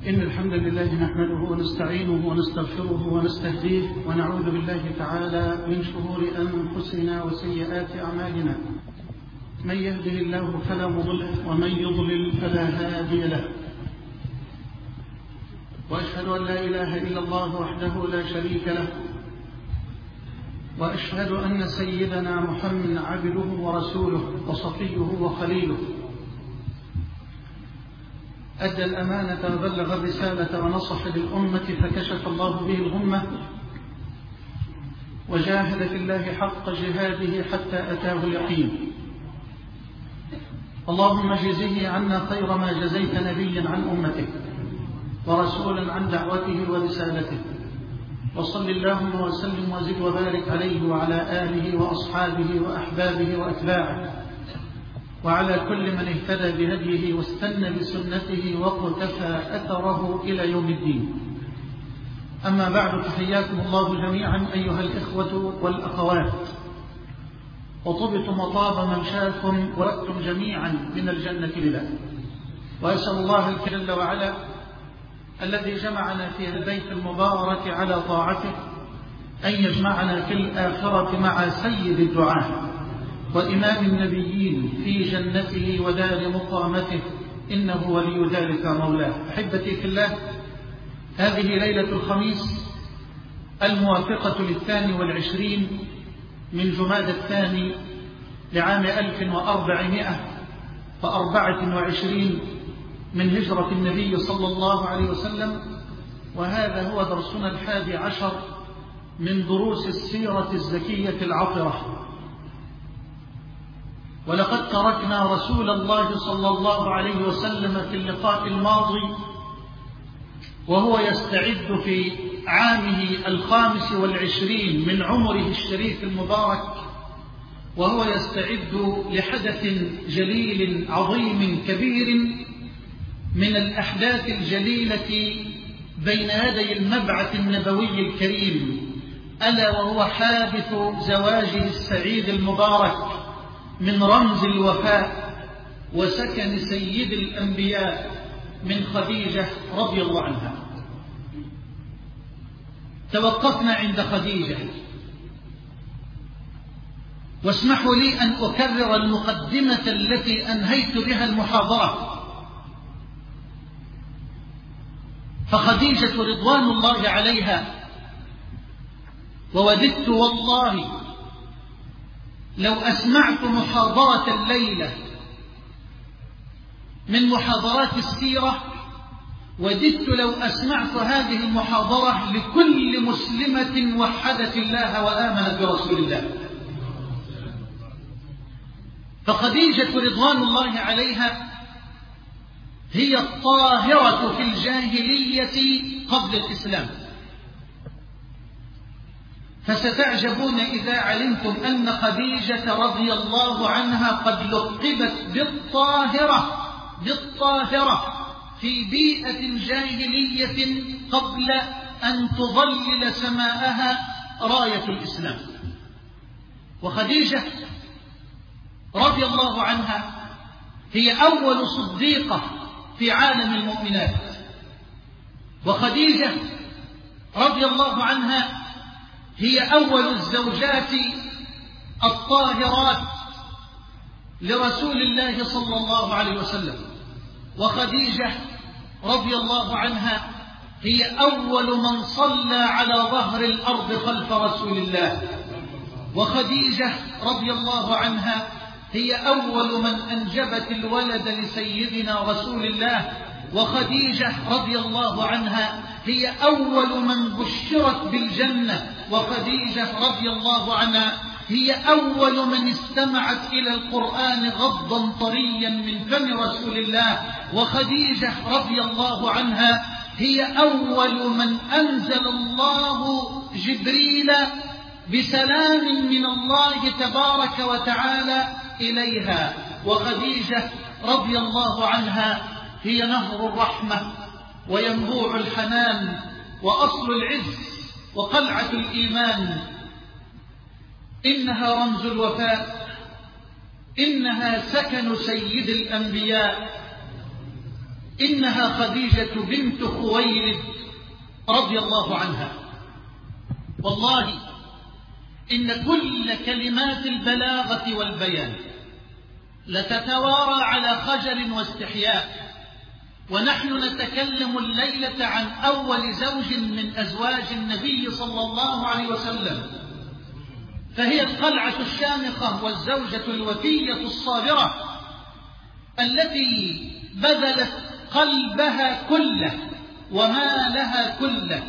إن الحمد لله نحمده ونستعينه ونستغفره ونستهديه ونعوذ بالله تعالى من شرور أنفسنا وسيئات أعمالنا. من يهده الله فلا مضل له ومن يضلل فلا هادي له. وأشهد أن لا إله إلا الله وحده لا شريك له، وأشهد أن سيدنا محمد عبده ورسوله وصفيه وخليله، أدى الأمانة وبلغ الرسالة ونصح للأمة فكشف الله به الغمة، وجاهد في الله حق جهاده حتى أتاه اليقين. اللهم جزه عنا خير ما جزيت نبيا عن أمته ورسولا عن دعوته ورسالته، وصل اللهم وسلم وزد وبارك عليه وعلى آله وأصحابه وأحبابه وأتباعه وعلى كل من اهتدى بهديه واستنى بسنته وقتفى أثره إلى يوم الدين. أما بعد، تحياكم الله جميعا أيها الإخوة والأخوات، وطبتم وطاب ممشاكم ورأتم جميعا من الجنة لله. وأسأل الله جل وعلا الذي جمعنا في البيت المبارك على طاعته أن يجمعنا في الآخرة مع سيد الدعاة وإمام النبيين في جنته ودار مقامته، إنه ولي ذلك مولاه. أحبتي في الله، هذه ليلة الخميس الموافقة 22 من جمادى الثاني لعام 1424 من هجرة النبي صلى الله عليه وسلم، وهذا هو درسنا 11 من دروس السيرة الزكية العطرة. ولقد تركنا رسول الله صلى الله عليه وسلم في اللقاء الماضي وهو يستعد في عامه 25 من عمره الشريف المبارك، وهو يستعد لحدث جليل عظيم كبير من الأحداث الجليلة بين يدي المبعث النبوي الكريم، ألا وهو حادث زواجه السعيد المبارك من رمز الوفاء وسكن سيد الأنبياء من خديجة رضي الله عنها. توقفنا عند خديجة، واسمحوا لي أن أكرر المقدمة التي أنهيت بها المحاضرة. فخديجة رضوان الله عليها، ووددت والله لو أسمعت محاضرة الليلة من محاضرات السيرة، وددت لو أسمعت هذه المحاضرة لكل مسلمة وحدت الله وآمنت برسول الله. فخديجة رضوان الله عليها هي الطاهرة في الجاهلية قبل الإسلام. فستعجبون إذا علمتم أن خديجة رضي الله عنها قد لقبت بالطاهرة في بيئة جاهلية قبل أن تظلل سماءها راية الإسلام. وخديجة رضي الله عنها هي أول صديقة في عالم المؤمنات، وخديجة رضي الله عنها هي أول الزوجات الطاهرات لرسول الله صلى الله عليه وسلم. وخديجة رضي الله عنها هي أول من صلى على ظهر الأرض خلف رسول الله. وخديجة رضي الله عنها هي أول من أنجبت الولد لسيدنا رسول الله. وخديجة رضي الله عنها هي أول من بشرت بالجنة. وخديجة رضي الله عنها هي أول من استمعت إلى القرآن غضا طريا من فم رسول الله. وخديجة رضي الله عنها هي أول من أنزل الله جبريل بسلام من الله تبارك وتعالى إليها. وخديجة رضي الله عنها هي نهر الرحمة وينبوع الحنان وأصل العز وقلعة الإيمان. إنها رمز الوفاء، إنها سكن سيد الأنبياء، إنها خديجة بنت خويلد رضي الله عنها. والله إن كل كلمات البلاغة والبيان لتتوارى على خجل واستحياء، ونحن نتكلم الليلة عن أول زوج من أزواج النبي صلى الله عليه وسلم، فهي القلعة الشامخة والزوجة الوفية الصابرة التي بذلت قلبها كله ومالها كله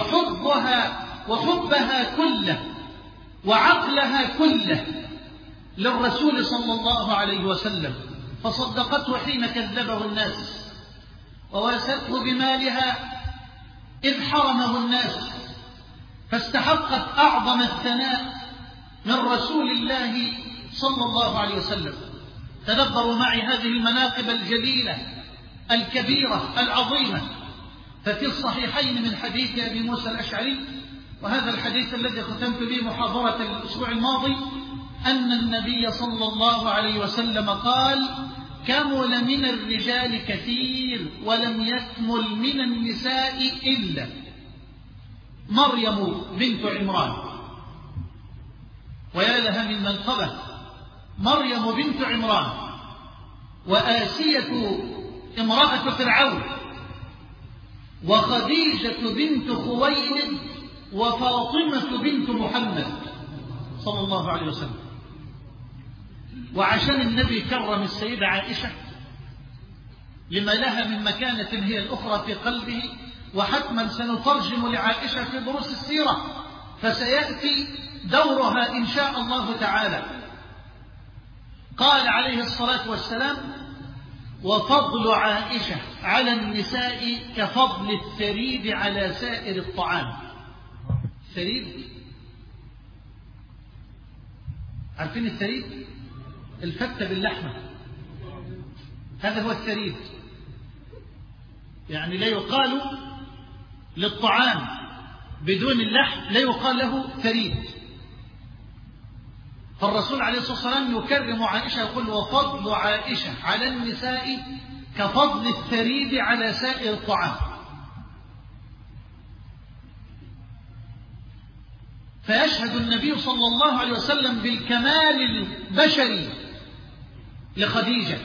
وحبها كله وعقلها كله للرسول صلى الله عليه وسلم، فصدقته حين كذبه الناس، وواسته بمالها إذ حرمه الناس، فاستحقت أعظم الثناء من رسول الله صلى الله عليه وسلم. تدبروا معي هذه المناقب الجليلة الكبيرة العظيمة. ففي الصحيحين من حديث أبي موسى الأشعري، وهذا الحديث الذي ختمت به محاضرة الأسبوع الماضي، أن النبي صلى الله عليه وسلم قال: كمل من الرجال كثير ولم يكمل من النساء إلا مريم بنت عمران. ويا لها من منقبة، مريم بنت عمران، وآسية امرأة فرعون، وخديجة بنت خويلد، وفاطمة بنت محمد صلى الله عليه وسلم. وعشان النبي كرم السيدة عائشة لما لها من مكانة هي الأخرى في قلبه، وحتما سنترجم لعائشة في دروس السيرة، فسيأتي دورها إن شاء الله تعالى. قال عليه الصلاة والسلام: وفضل عائشة على النساء كفضل الثريد على سائر الطعام. الثريد، عارفين الثريد؟ الفتة باللحمة، هذا هو الثريد. يعني لا يقال للطعام بدون اللحم، لا يقال له ثريد. فالرسول عليه الصلاة والسلام يكرم عائشة، يقول: وفضل عائشة على النساء كفضل الثريد على سائر الطعام. فيشهد النبي صلى الله عليه وسلم بالكمال البشري لخديجة.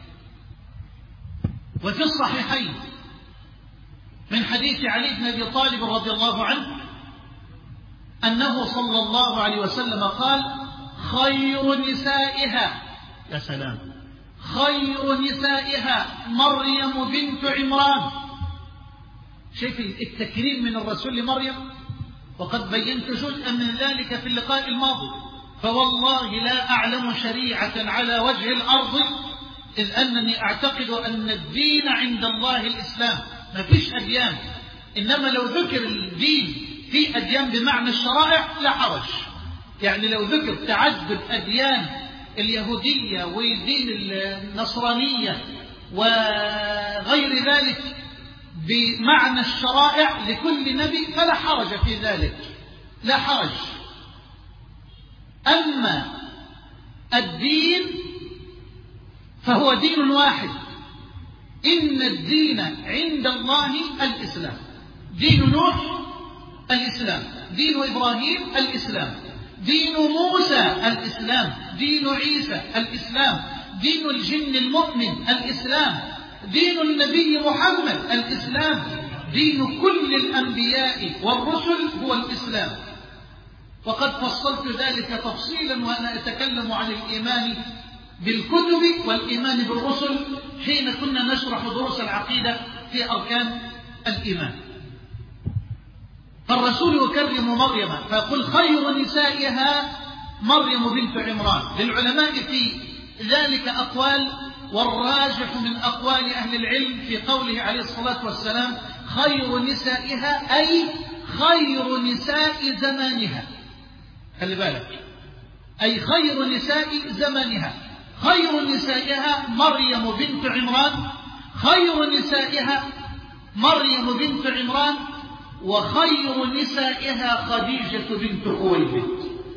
وفي الصحيحين من حديث علي بن أبي طالب رضي الله عنه أنه صلى الله عليه وسلم قال: خير نسائها، يا سلام، خير نسائها مريم بنت عمران. شايف التكريم من الرسول لمريم؟ وقد بينت جزءا من ذلك في اللقاء الماضي. فوالله لا أعلم شريعة على وجه الأرض إذ أنني أعتقد أن الدين عند الله الإسلام، ما فيش أديان. إنما لو ذكر الدين في أديان بمعنى الشرائع لا حرج. يعني لو ذكر تعدد أديان اليهودية ودين النصرانية وغير ذلك بمعنى الشرائع لكل نبي فلا حرج في ذلك، لا حرج. أما الدين فهو دين واحد: إن الدين عند الله الإسلام. دين نوح الإسلام، دين إبراهيم الإسلام، دين موسى الإسلام، دين عيسى الإسلام، دين الجن المؤمن الإسلام، دين النبي محمد الإسلام، دين كل الأنبياء والرسل هو الإسلام. وقد فصلت ذلك تفصيلا وأنا أتكلم عن الإيمان بالكتب والإيمان بالرسل حين كنا نشرح دروس العقيدة في أركان الإيمان. فالرسول يكرم مريم فيقول: خير نسائها مريم بنت عمران. للعلماء في ذلك أقوال، والراجح من أقوال أهل العلم في قوله عليه الصلاة والسلام: خير نسائها أي خير نساء زمانها. خلي بالك، أي خير نساء زمانها. خير نسائها مريم بنت عمران، خير نسائها مريم بنت عمران، وخير نسائها خديجة بنت خويلد.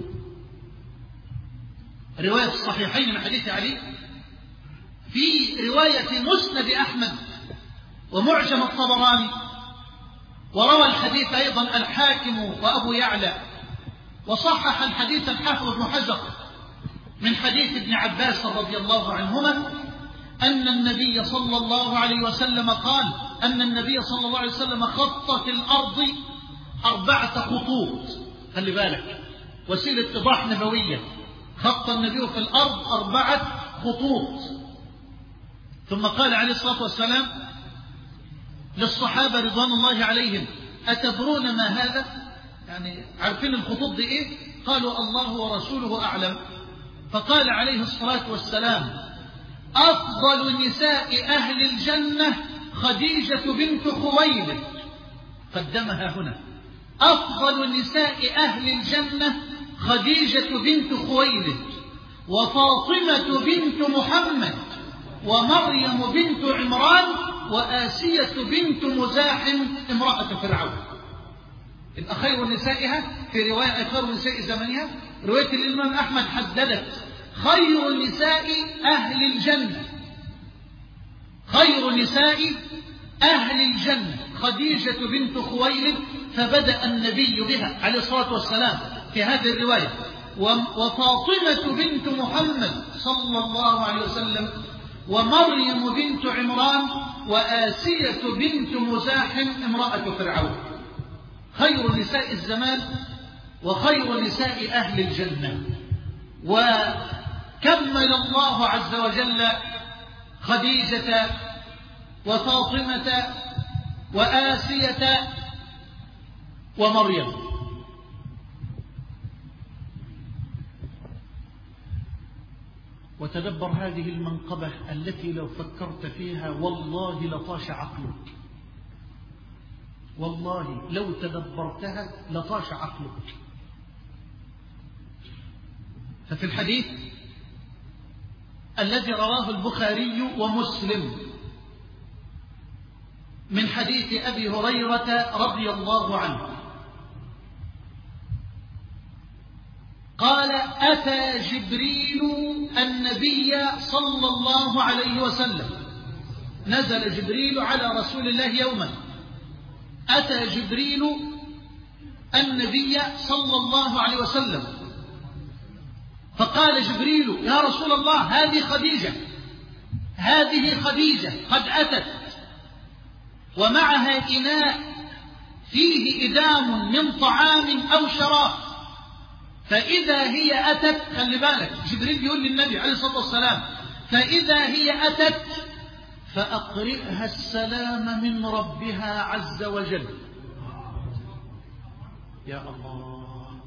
رواية الصحيحين من حديث علي. في رواية مسند أحمد ومعجم الطبراني، وروى الحديث أيضا الحاكم وأبو يعلى، وصحح الحديث الحافظ ابن حجر من حديث ابن عباس رضي الله عنهما أن النبي صلى الله عليه وسلم قال أن النبي صلى الله عليه وسلم خط في الأرض 4 خطوط. خلي بالك، وسيلة إيضاح نبوية. خط النبي في الأرض 4 خطوط. ثم قال عليه الصلاة والسلام للصحابة رضوان الله عليهم: أتدرون ما هذا؟ يعني عارفين الخطوط دي إيه؟ قالوا: الله ورسوله أعلم. فقال عليه الصلاة والسلام: أفضل نساء أهل الجنة خديجة بنت خويلد. قدمها هنا: أفضل نساء أهل الجنة خديجة بنت خويلد، وفاطمة بنت محمد، ومريم بنت عمران، وآسية بنت مزاحم امرأة فرعون. يبقى خير نسائها في رواية خير نساء زمنها. رواية الإمام أحمد حددت خير نساء أهل الجنة، خير نساء أهل الجنة خديجة بنت خويلد. فبدأ النبي بها عليه الصلاة والسلام في هذه الرواية: وفاطمة بنت محمد صلى الله عليه وسلم، ومريم بنت عمران، وآسية بنت مزاحم امرأة فرعون. خير نساء الزمان وخير نساء أهل الجنة. وكمل الله عز وجل خديجة وفاطمة وآسية ومريم. وتدبر هذه المنقبة التي لو فكرت فيها والله لطاش عقلك، والله لو تدبرتها لطاش عقلك. ففي الحديث الذي رواه البخاري ومسلم من حديث أبي هريرة رضي الله عنه قال: أتى جبريل النبي صلى الله عليه وسلم. نزل جبريل على رسول الله يوما. أتى جبريل النبي صلى الله عليه وسلم فقال جبريل: يا رسول الله، هذه خديجة، هذه خديجة قد أتت، ومعها إناء فيه إدام من طعام أو شراب، فإذا هي أتت، خلي بالك جبريل يقول للنبي عليه الصلاة والسلام: فإذا هي أتت فأقرئها السلام من ربها عز وجل. يا الله،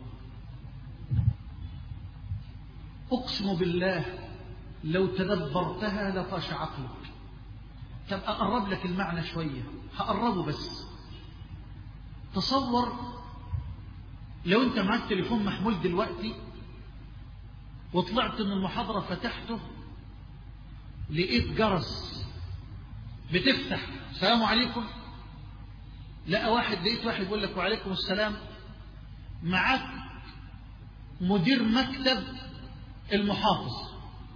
أقسم بالله لو تدبرتها لطاش عقلك. طب أقرب لك المعنى شوية، هقربه بس. تصور لو أنت معك تليفون محمول دلوقتي وطلعت من المحاضرة فتحته لقيت جرس بتفتح: السلام عليكم. لقيت واحد يقول لك: وعليكم السلام. معك مدير مكتب المحافظ،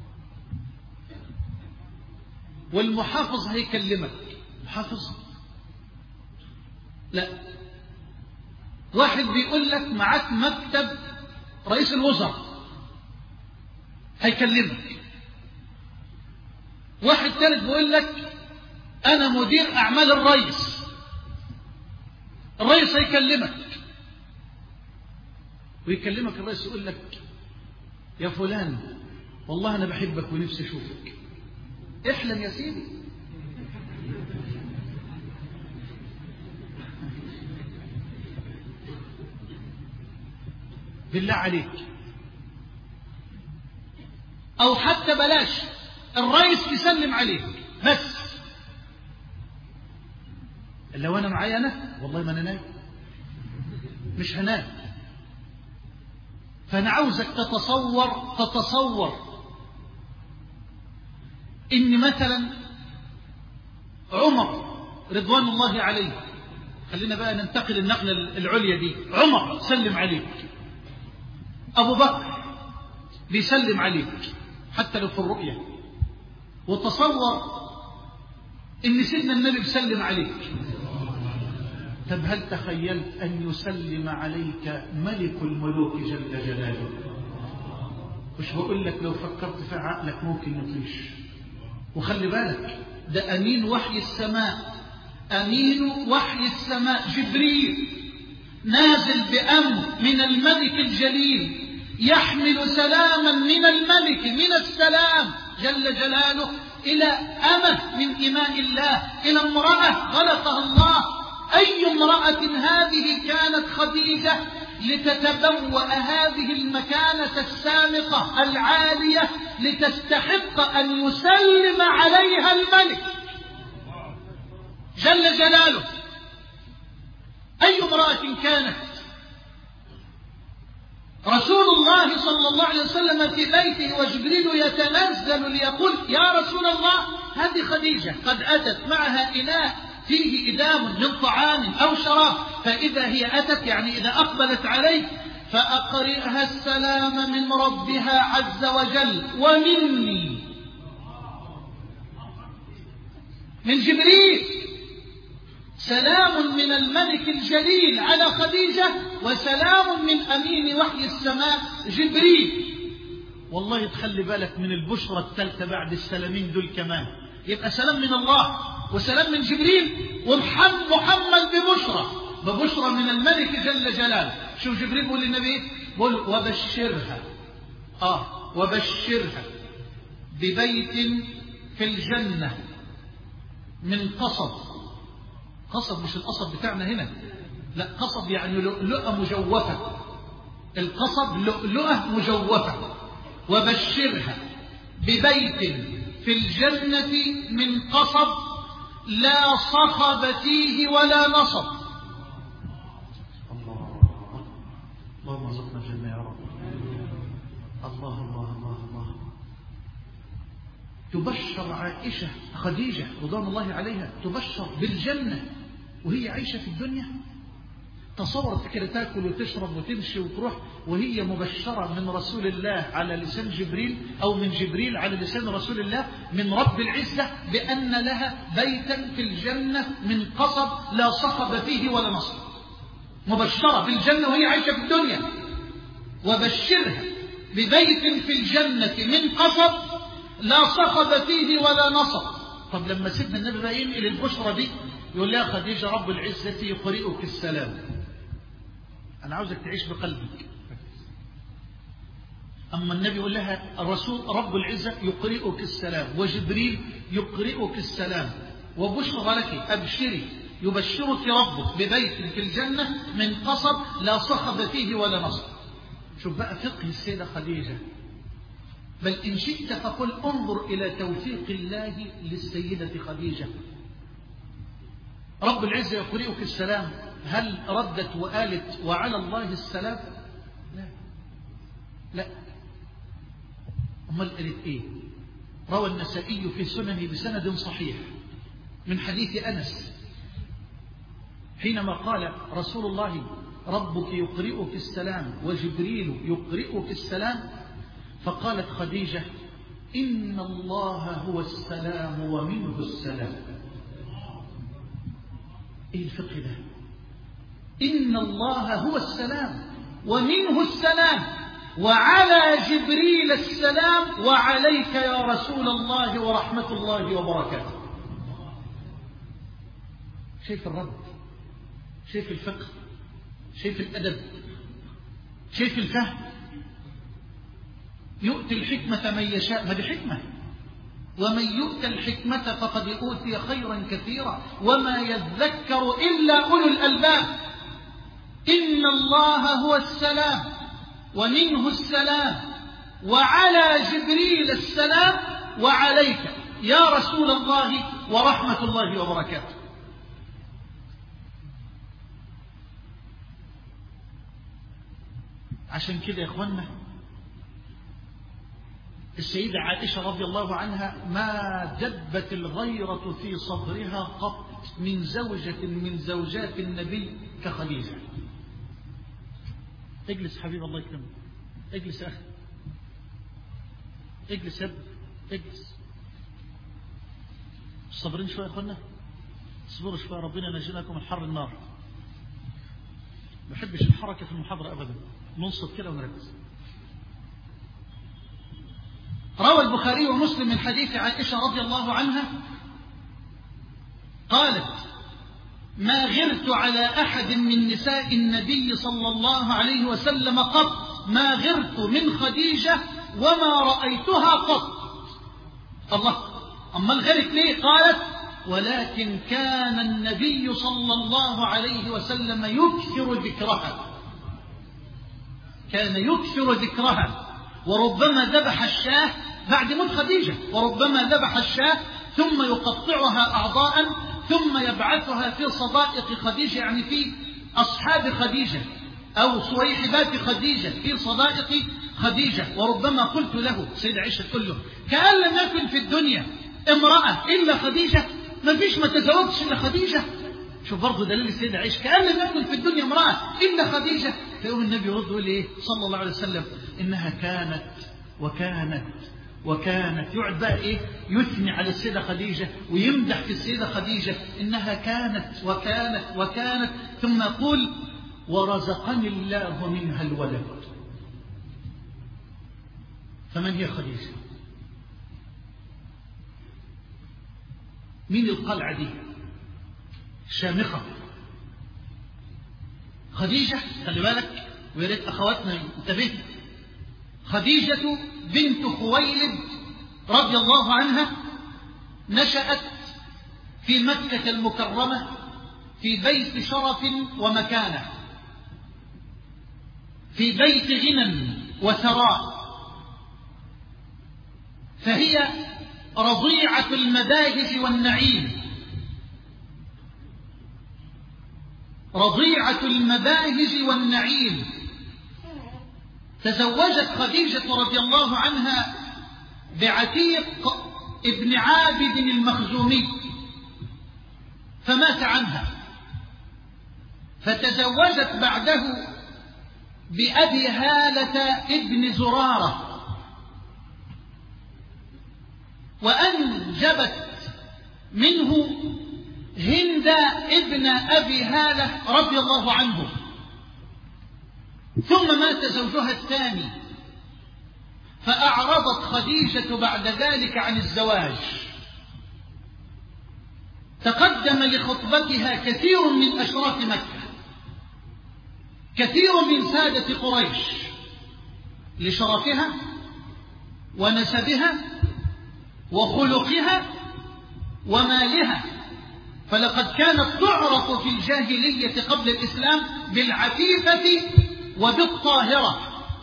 والمحافظ هيكلمك. محافظ؟ لا. واحد بيقول لك معك مكتب رئيس الوزراء هيكلمك. واحد ثالث بيقول لك أنا مدير أعمال الرئيس هيكلمك. ويكلمك الرئيس يقول لك: يا فلان، والله أنا بحبك ونفسي أشوفك. احلم يا سيدي. بالله عليك. أو حتى بلاش، الرئيس يسلم عليك بس. لو أنا معايا أنا والله ما أنا نايم، مش هنام. فأنا عاوزك تتصور إن مثلا عمر رضوان الله عليه، خلينا بقى ننتقل النقلة العليا دي، عمر سلم عليك، أبو بكر بيسلم عليك حتى لو في الرؤية. وتصور إن سيدنا النبي بيسلم عليك. طب هل تخيلت أن يسلم عليك ملك الملوك جل جلاله؟ مش بقول لك لو فكرت في عقلك ممكن يطيش. وخلي بالك ده أمين وحي السماء، أمين وحي السماء جبريل نازل بأمر من الملك الجليل يحمل سلاما من الملك من السلام جل جلاله إلى أمة من إماء الله، إلى امرأة خلقها الله. أي امرأة هذه؟ كانت خديجة، لتتبوأ هذه المكانة السامقة العالية لتستحق أن يسلم عليها الملك جل جلاله. أي امرأة كانت؟ رسول الله صلى الله عليه وسلم في بيته وجبريل يتنزل ليقول يا رسول الله هذه خديجة قد أتت معها إناء فيه إدام من طعام أو شراب، فإذا هي أتت يعني إذا أقبلت عليه فأقرئها السلام من ربها عز وجل ومني، من جبريل، سلام من الملك الجليل على خديجة وسلام من أمين وحي السماء جبريل. والله تخلي بالك من البشرة الثالثة بعد السلامين دول كمان، يبقى سلام من الله وسلام من جبريل ومحمد ببشرة من الملك جل جلاله. شوف جبريل بيقول للنبي، بيقول وبشرها وبشرها ببيت في الجنة من قصب مش القصب بتاعنا هنا، لا قصب يعني لؤلؤة مجوفة، القصب لؤلؤة مجوفة. وبشرها ببيت في الجنة من قصب لا صخب فيه ولا نصب. اللهم ارزقنا الجنة يا رب. الله الله الله الله. تبشر عائشة خديجة رضوان الله عليها، تبشر بالجنة وهي عايشة في الدنيا. تصورت كده تاكل وتشرب وتمشي وتروح وهي مبشرة من رسول الله على لسان جبريل، أو من جبريل على لسان رسول الله من رب العزة، بأن لها بيتا في الجنة من قصب لا صخب فيه ولا نصب. مبشرة بالجنة وهي عايشة في الدنيا. وبشرها ببيت في الجنة من قصب لا صخب فيه ولا نصب. طب لما سيدنا النبي بقى ينقل البشرة دي يقول لها خديجة رب العزة يقرئك السلام. أنا عاوزك تعيش بقلبك. أما النبي يقول لها الرسول رب العزة يقرئك السلام وجبريل يقرئك السلام وبشرى لك أبشري يبشرك ربك ببيت في الجنة من قصب لا صخب فيه ولا نصب. شوف بقى فقه السيدة خديجة. بل إن شئت فقل انظر إلى توفيق الله للسيدة خديجة. رب العزة يقرئك السلام، هل ردت وقالت وعلى الله السلام؟ لا. أمال قالت إيه؟ روى النسائي في سننه بسند صحيح من حديث أنس حينما قال رسول الله ربك يقرئك السلام وجبريل يقرئك السلام، فقالت خديجة إن الله هو السلام ومنه السلام. إيه الفقه ده؟ إن الله هو السلام ومنه السلام وعلى جبريل السلام وعليك يا رسول الله ورحمة الله وبركاته. شايف الرد؟ شايف الفقه؟ شايف الأدب؟ شايف الفهم؟ يؤتي الحكمة من يشاء، ما دي حكمة. ومن يؤت الحكمة فقد أوتي خيرا كثيرا وما يذكر إلا أولو الألباب. إن الله هو السلام ومنه السلام وعلى جبريل السلام وعليك يا رسول الله ورحمة الله وبركاته. عشان كده يا إخوانا السيدة عائشة رضي الله عنها ما دبت الغيرة في صدرها قط من زوجة من زوجات النبي كخديجة. اجلس حبيب الله يكرمك، اجلس يا أخي، اجلس يا ابني، اجلس. صبرين شوية يا أخوانا، اصبروا شوية، ربنا ينجيناكم من حر النار. ما بحبش الحركة في المحاضرة أبدا، ننصت كده ونركز. روى البخاري ومسلم من حديث عائشة رضي الله عنها قالت: ما غرت على أحد من نساء النبي صلى الله عليه وسلم قط، ما غرت من خديجة وما رأيتها قط. الله، أما الغرت ليه؟ قالت: ولكن كان النبي صلى الله عليه وسلم يكثر ذكرها، كان يكثر ذكرها، وربما ذبح الشاة بعد موت خديجة، وربما ذبح الشاة ثم يقطعها أعضاء ثم يبعثها في صدائق خديجة، يعني في أصحاب خديجة أو صويحبات خديجة، في صدائق خديجة. وربما قلت له، سيدة عائشة تقول له: كأن لم يكن في الدنيا امرأة إلا خديجة، ما فيش، ما تزوجش إلا خديجة. شوف برضه دليل السيدة عائشة، كأن لم يكن في الدنيا امرأة إلا خديجة. فيقوم النبي يرد يقول إيه صلى الله عليه وسلم: إنها كانت وكانت وكانت. يقعد بقى إيه يثني على السيدة خديجة ويمدح في السيدة خديجة، إنها كانت وكانت وكانت، ثم يقول: ورزقني الله منها الولد. فمن هي خديجة؟ مين القلعة دي شامخة؟ خديجة، خلي بالك ويا ريت أخواتنا انتبهوا، خديجة بنت خويلد رضي الله عنها نشأت في مكة المكرمة في بيت شرف ومكانة، في بيت غنى وثراء، فهي رضيعة المباهج والنعيم، رضيعة المباهج والنعيم. تزوجت خديجة رضي الله عنها بعتيق ابن عابد المخزومي فمات عنها، فتزوجت بعده بأبي هالة ابن زرارة، وأنجبت منه هند ابن أبي هالة رضي الله عنه. ثم مات زوجها الثاني، فأعرضت خديجة بعد ذلك عن الزواج. تقدم لخطبتها كثير من أشراف مكة، كثير من سادة قريش، لشرفها ونسبها وخلقها ومالها، فلقد كانت تعرف في الجاهلية قبل الإسلام بالعفيفة وبالطاهرة،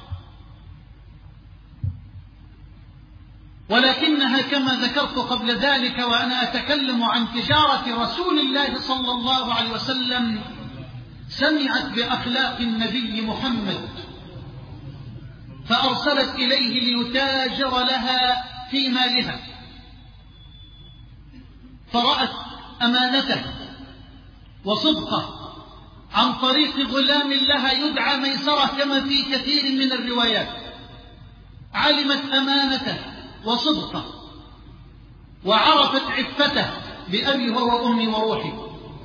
ولكنها كما ذكرت قبل ذلك وأنا أتكلم عن تجارة رسول الله صلى الله عليه وسلم، سمعت بأخلاق النبي محمد فأرسلت إليه ليتاجر لها في مالها، فرأت أمانته وصدقه عن طريق غلام لها يدعى ميسرة كما في كثير من الروايات. علمت أمانته وصدقه وعرفت عفته بأبي هو وأمي وروحي.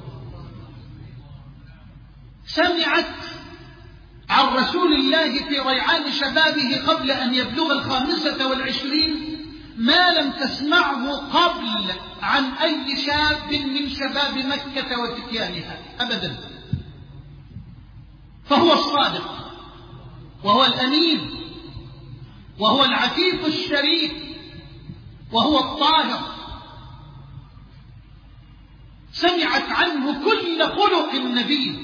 سمعت عن رسول الله في ريعان شبابه قبل أن يبلغ 25 ما لم تسمعه قبل عن أي شاب من شباب مكة وفتيانها أبدا. فهو الصادق وهو الأمين وهو العفيف الشريف وهو الطاهر. سمعت عنه كل خلق النبي،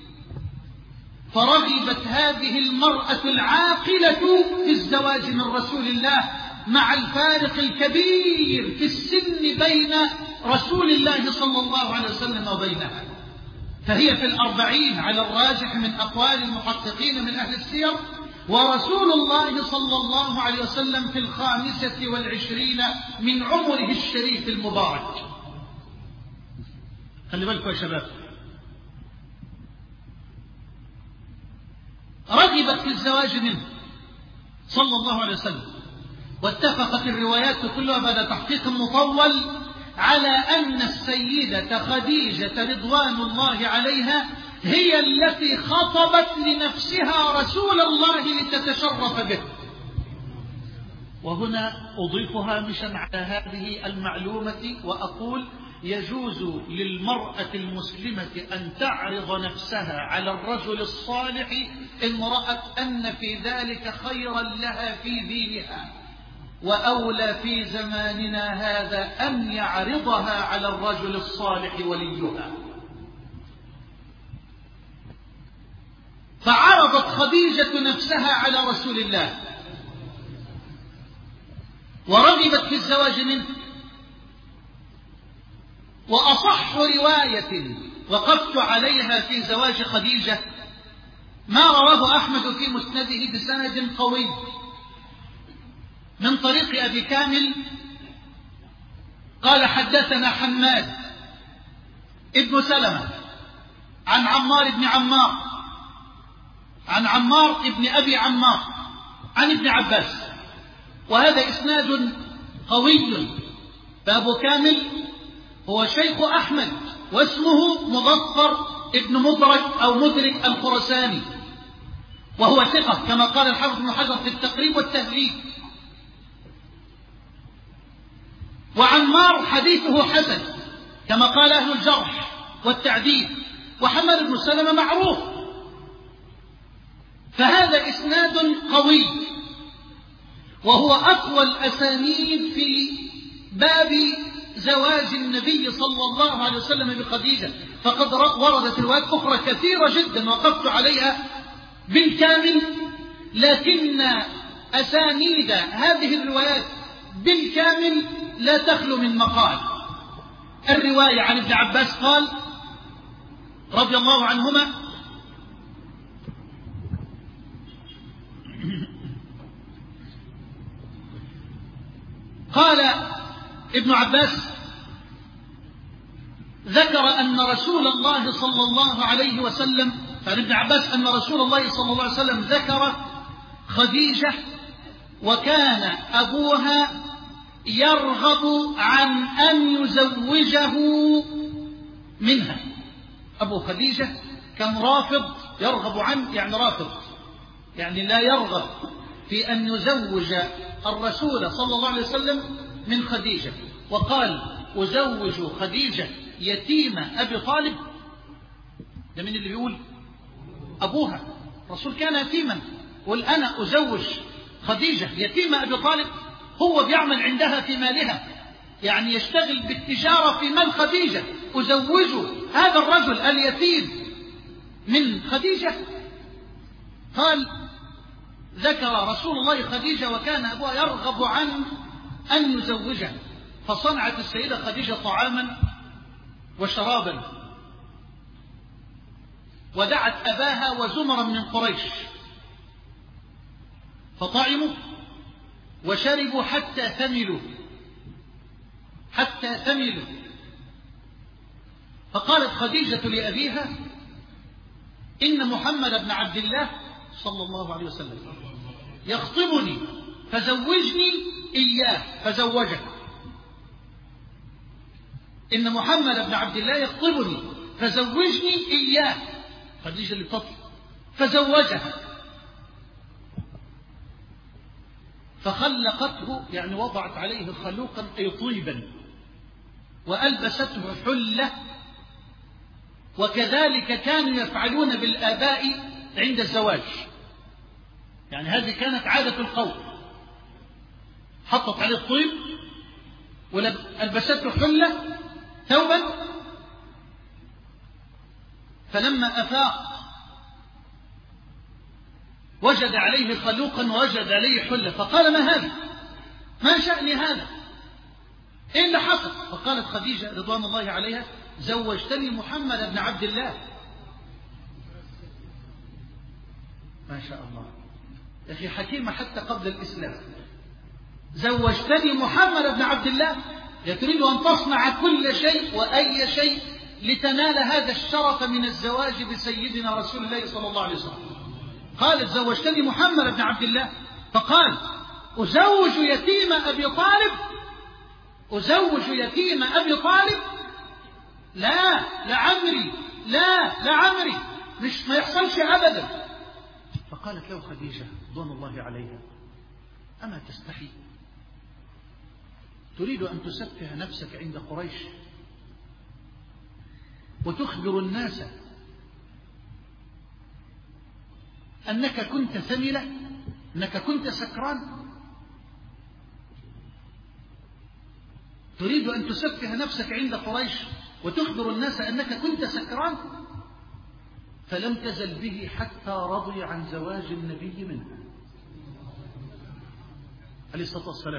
فرغبت هذه المرأة العاقلة في الزواج من رسول الله مع الفارق الكبير في السن بين رسول الله صلى الله عليه وسلم وبينها، فهي في 40 على الراجح من أقوال المحققين من أهل السير، ورسول الله صلى الله عليه وسلم في 25 من عمره الشريف المبارك. خلي بالكم يا شباب، رغبت في الزواج منه صلى الله عليه وسلم، واتفقت الروايات كلها بعد تحقيق مطول على أن السيدة خديجة رضوان الله عليها هي التي خطبت لنفسها رسول الله لتتشرف به. وهنا أضيف هامشا على هذه المعلومة وأقول: يجوز للمرأة المسلمة أن تعرض نفسها على الرجل الصالح إن رأت أن في ذلك خيرا لها في دينها، وأولى في زماننا هذا أن يعرضها على الرجل الصالح وليها. فعرضت خديجة نفسها على رسول الله ورغبت في الزواج منه. وأصح رواية وقفت عليها في زواج خديجة ما رواه أحمد في مسنده بسند قوي من طريق أبي كامل قال: حدثنا حماد ابن سلمة عن عمار بن عمار عن عمار ابن أبي عمار عن ابن عباس. وهذا إسناد قوي. فأبو كامل هو شيخ أحمد واسمه مظفر ابن مدرك أو مدرك الخرساني، وهو ثقة كما قال الحافظ بن حجر في التقريب والتهذيب. وعمار حديثه حسن كما قال أهل الجرح والتعديل. وحماد بن سلمة معروف. فهذا إسناد قوي، وهو أقوى الأسانيد في باب زواج النبي صلى الله عليه وسلم بخديجة. فقد وردت روايات أخرى كثيرة جدا وقفت عليها بالكامل، لكن أسانيد هذه الروايات بالكامل لا تخلو من مقال. الرواية عن ابن عباس قال رضي الله عنهما: قال ابن عباس: ذكر أن رسول الله صلى الله عليه وسلم، قال ابن عباس أن رسول الله صلى الله عليه وسلم ذكر خديجة وكان أبوها يرغب عن أن يزوجه منها. أبو خديجة كان رافض، يرغب عن يعني رافض، يعني لا يرغب في أن يزوج الرسول صلى الله عليه وسلم من خديجة. وقال: أزوج خديجة يتيم أبي طالب. ده من اللي بيقول؟ أبوها. الرسول كان يتيما، قل أنا أزوج خديجة يتيم أبي طالب. هو بيعمل عندها في مالها، يعني يشتغل بالتجارة في مال خديجة. أزوج هذا الرجل اليتيم من خديجة؟ قال: ذكر رسول الله خديجة وكان أبوها يرغب عن أن يزوجها، فصنعت السيدة خديجة طعاما وشرابا، ودعت أباها وزمرا من قريش، فطعموا وشربوا حتى ثملوا. فقالت خديجة لأبيها: إن محمد بن عبد الله صلى الله عليه وسلم يخطبني فزوجني إياه، فزوجه. إن محمد بن عبد الله يخطبني فزوجني إياه، خديجة اللي بتطلب، فزوجه. فخلقته، يعني وضعت عليه خلوقا أي طيبا، وألبسته حلة. وكذلك كانوا يفعلون بالآباء عند الزواج، يعني هذه كانت عادة القوم. حطت عليه الطيب وألبسته حلة ثوبا. فلما أفاق وجد عليه خلوقا ووجد عليه حلة، فقال: ما هذا؟ ما شأن هذا؟ إيه اللي حصل؟ فقالت خديجة رضوان الله عليها: زوجتني محمد بن عبد الله. ما شاء الله يا أخي، حكيمة حتى قبل الإسلام. زوجتني محمد بن عبد الله، تريد أن تصنع كل شيء وأي شيء لتنال هذا الشرف من الزواج بسيدنا رسول الله صلى الله عليه وسلم. قالت: زوجتني محمد بن عبد الله. فقال: أزوج يتيم أبي طالب؟ أزوج يتيم أبي طالب؟ لا لعمري، لا لعمري، مش ما يحصلش أبدا. فقالت له خديجة رضوان الله عليها: أما تستحي؟ تريد أن تسفه نفسك عند قريش وتخبر الناس أنك كنت ثملة، أنك كنت سكران؟ تريد أن تسفه نفسك عند قريش وتخبر الناس أنك كنت سكران؟ فلم تزل به حتى رضي عن زواج النبي منها عليه الصلاة والسلام.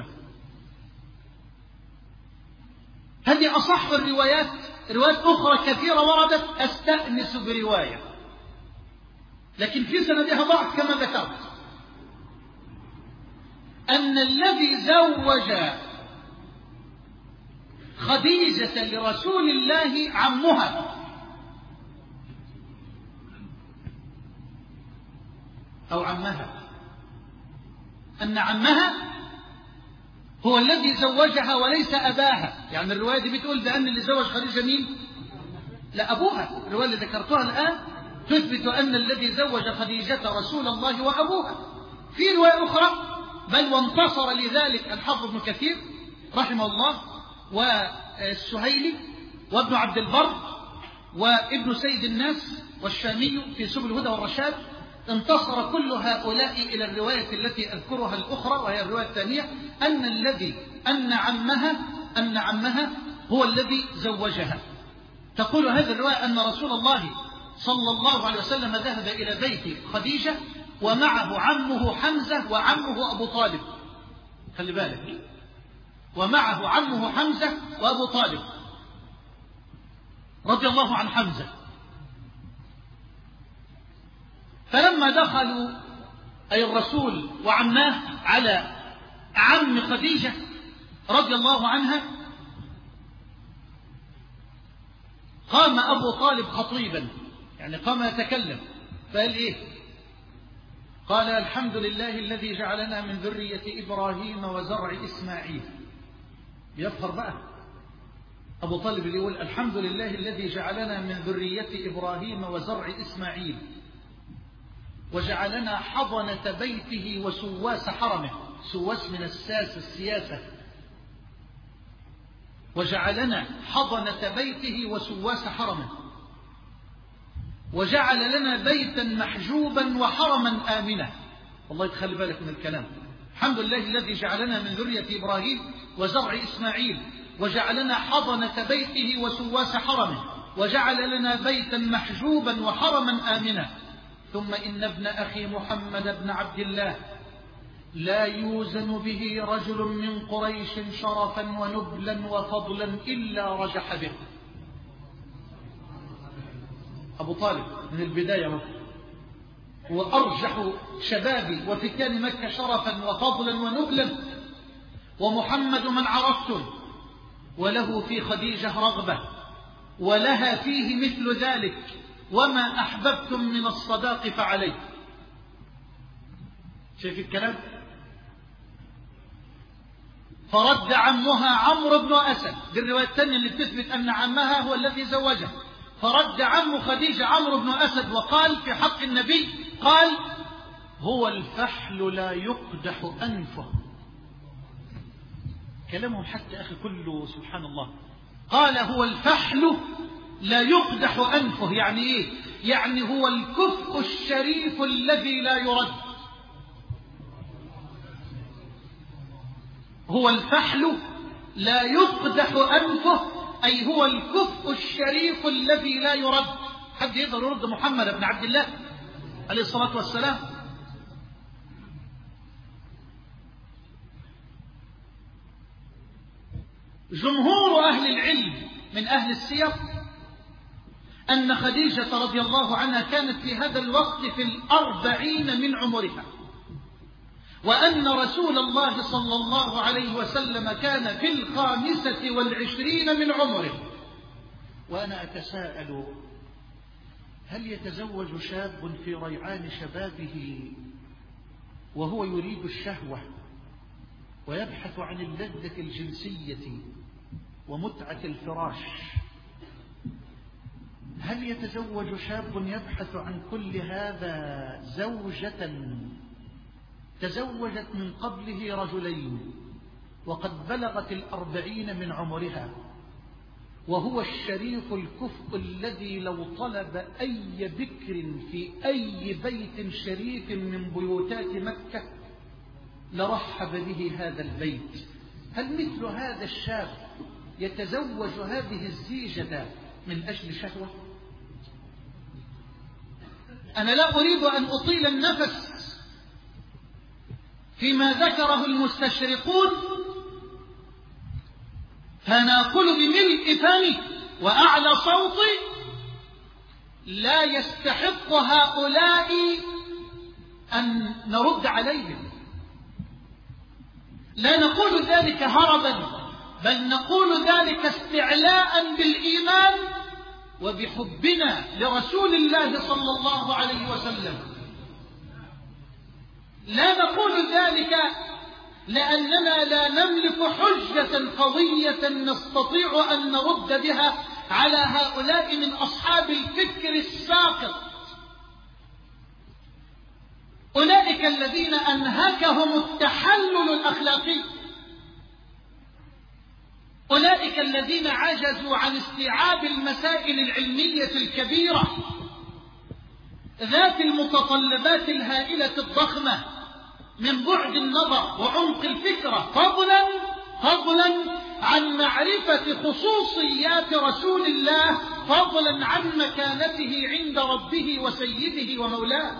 هذه أصح الروايات. روايات أخرى كثيرة وردت أستأنس برواية، لكن في سندها ضعف كما ذكرت، أن الذي زوج خديجة لرسول الله عمها، أو عمها، أن عمها هو الذي زوجها وليس أباها. يعني الرواية دي بتقول بأن اللي زوج خديجة مين؟ لا، أبوها. الرواية اللي ذكرتها الآن تثبت أن الذي زوج خديجة رسول الله وأبوها. في رواية أخرى بل وانتصر لذلك الحافظ ابن كثير رحمه الله والسهيلي وابن عبد البر وابن سيد الناس والشامي في سبل الهدى والرشاد، انتصر كل هؤلاء إلى الرواية التي أذكرها الأخرى، وهي الرواية الثانية، أن عمها هو الذي زوجها. تقول هذه الرواية أن رسول الله صلى الله عليه وسلم ذهب إلى بيت خديجة ومعه عمه حمزة وعمه أبو طالب. خلي بالك، ومعه عمه حمزة وأبو طالب رضي الله عن حمزة. فلما دخلوا أي الرسول وعماه على عم خديجة رضي الله عنها، قام أبو طالب خطيبا، يعني قام يتكلم، فقال إيه؟ قال: الحمد لله الذي جعلنا من ذرية إبراهيم وزرع إسماعيل. يفخر بقى أبو طالب اللي يقول: الحمد لله الذي جعلنا من ذرية إبراهيم وزرع إسماعيل وجعلنا حضنة بيته وسواس حرمه. سواس من السياسة. وجعلنا حضنة بيته وسواس حرمه وجعل لنا بيتا محجوبا وحرما آمنا. والله تخلي بالك من الكلام. الحمد لله الذي جعلنا من ذرية إبراهيم وزرع إسماعيل وجعلنا حضنة بيته وسواس حرمه وجعل لنا بيتا محجوبا وحرما آمنا. ثم إن ابن أخي محمد بن عبد الله لا يوزن به رجل من قريش شرفا ونبلا وفضلا إلا رجح به. أبو طالب من البداية هو أرجح شباب وفتيان مكة شرفا وفضلا ونبلا، ومحمد من عرفتم وله في خديجة رغبة ولها فيه مثل ذلك، وما أحببتم من الصداق فعليه. شايف الكلام؟ فرد عمها عمرو بن أسد، دي الرواية الثانية اللي بتثبت أن عمها هو الذي زوجها. فرد عم خديجة عمرو بن أسد وقال في حق النبي، قال: هو الفحل لا يقدح أنفه. كلامهم حتى أخي كله سبحان الله. قال: هو الفحل لا يقدح أنفه. يعني إيه؟ يعني هو الكفء الشريف الذي لا يرد. هو الفحل لا يقدح أنفه، أي هو الكفء الشريف الذي لا يرد. حد يقدر يرد محمد بن عبد الله عليه الصلاة والسلام؟ جمهور أهل العلم من أهل السير أن خديجة رضي الله عنها كانت في هذا الوقت في 40 من عمرها، وأن رسول الله صلى الله عليه وسلم كان في 25 من عمره. وأنا أتساءل: هل يتزوج شاب في ريعان شبابه وهو يريد الشهوة ويبحث عن اللذة الجنسية ومتعة الفراش. هل يتزوج شاب يبحث عن كل هذا زوجة تزوجت من قبله رجلين وقد بلغت 40 من عمرها، وهو الشريف الكفء الذي لو طلب أي بكر في أي بيت شريف من بيوتات مكة لرحب به هذا البيت؟ هل مثل هذا الشاب يتزوج هذه الزيجة من أجل شهوة؟ أنا لا أريد أن أطيل النفس فيما ذكره المستشرقون، فأنا أقول بملء فمي وأعلى صوتي: لا يستحق هؤلاء أن نرد عليهم. لا نقول ذلك هربا، بل نقول ذلك استعلاء بالإيمان وبحبنا لرسول الله صلى الله عليه وسلم. لا نقول ذلك لأننا لا نملك حجة قوية نستطيع أن نرد بها على هؤلاء من أصحاب الفكر الساقط، أولئك الذين أنهكهم التحلل الأخلاقي، أولئك الذين عجزوا عن استيعاب المسائل العلمية الكبيرة ذات المتطلبات الهائلة الضخمة من بعد النظر وعمق الفكرة، فضلا عن معرفة خصوصيات رسول الله، فضلا عن مكانته عند ربه وسيده ومولاه.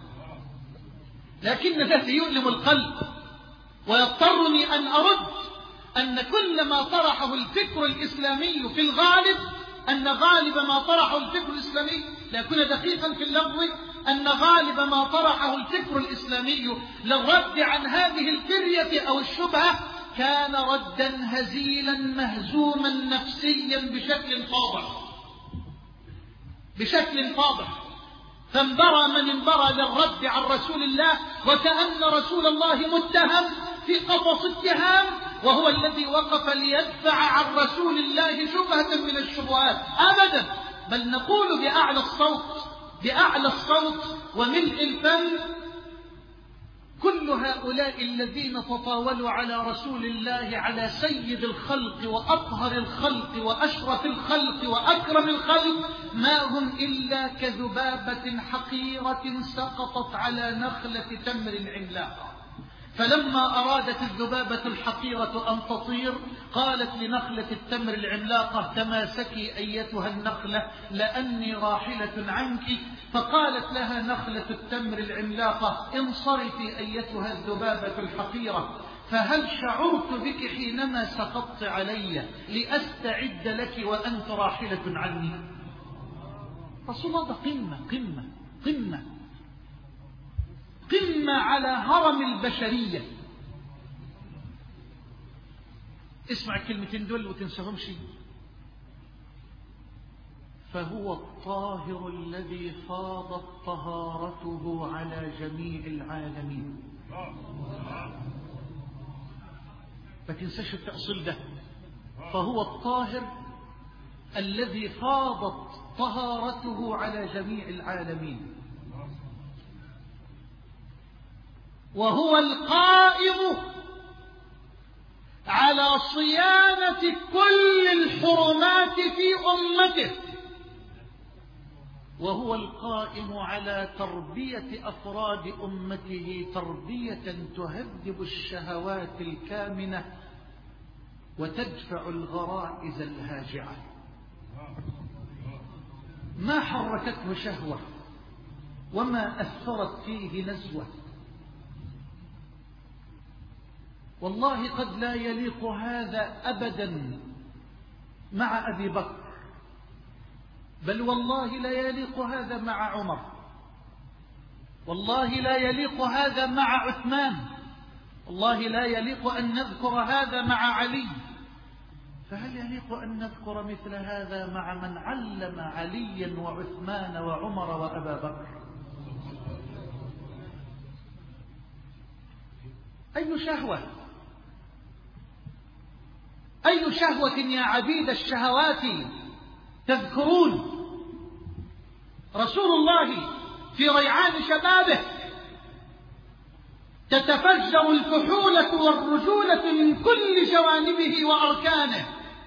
لكن الذي يؤلم القلب ويضطرني أن أرد أن كل ما طرحه الفكر الإسلامي في الغالب، أن غالب ما طرحه الفكر الإسلامي، لا أكون دقيقا في اللفظ، أن غالب ما طرحه الفكر الإسلامي للرد عن هذه الفرية أو الشبهة كان ردا هزيلا مهزوما نفسيا بشكل فاضح. فانبرى من انبرى للرد عن رسول الله، وكأن رسول الله متهم في قفص اتهام، وهو الذي وقف ليدفع عن رسول الله شبهة من الشبهات. أبدا، بل نقول بأعلى الصوت وملء الفم: كل هؤلاء الذين تطاولوا على رسول الله، على سيد الخلق وأطهر الخلق وأشرف الخلق وأكرم الخلق، ما هم إلا كذبابة حقيرة سقطت على نخلة تمر عملاقة. فلما أرادت الذبابة الحقيرة أن تطير قالت لنخلة التمر العملاقة: تماسكي أيتها النخلة لأني راحلة عنك. فقالت لها نخلة التمر العملاقة: انصرفي أيتها الذبابة الحقيرة، فهل شعرت بك حينما سقطت علي لأستعد لك وأنت راحلة عني؟ رسول الله قمة على هرم البشرية. اسمع الكلمتين دول وتنساهم شيء: فهو الطاهر الذي فاضت طهارته على جميع العالمين. ما تنساش التأصيل ده: فهو الطاهر الذي فاضت طهارته على جميع العالمين، وهو القائم على صيانة كل الحرمات في أمته، وهو القائم على تربية أفراد أمته تربية تهذب الشهوات الكامنة وتدفع الغرائز الهاجعة. ما حركته شهوة وما أثرت فيه نزوة. والله قد لا يليق هذا أبدا مع أبي بكر، بل والله لا يليق هذا مع عمر، والله لا يليق هذا مع عثمان، والله لا يليق أن نذكر هذا مع علي. فهل يليق أن نذكر مثل هذا مع من علم عليا وعثمان وعمر وأبا بكر؟ أي شهوة؟ أي شهوة يا عبيد الشهوات تذكرون؟ رسول الله في ريعان شبابه تتفجر الفحولة والرجولة من كل جوانبه وأركانه،